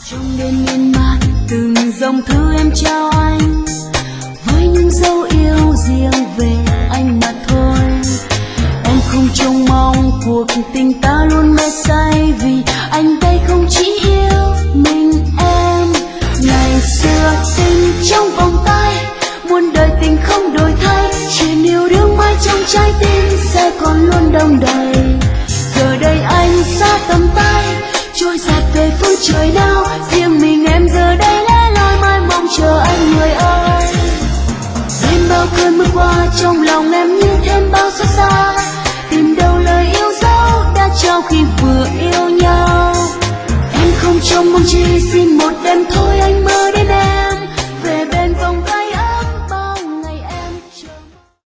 Trong đêm miên man từng dòng thư em trao anh, với những dấu yêu riêng về anh mà thôi. Em không trông mong cuộc tình ta luôn mê say, vì anh đây không chỉ yêu mình em. Ngày xưa tình trong vòng tay, muôn đời tình không đổi thay, chuyện yêu đương mãi trong trái tim sẽ còn luôn đong đầy.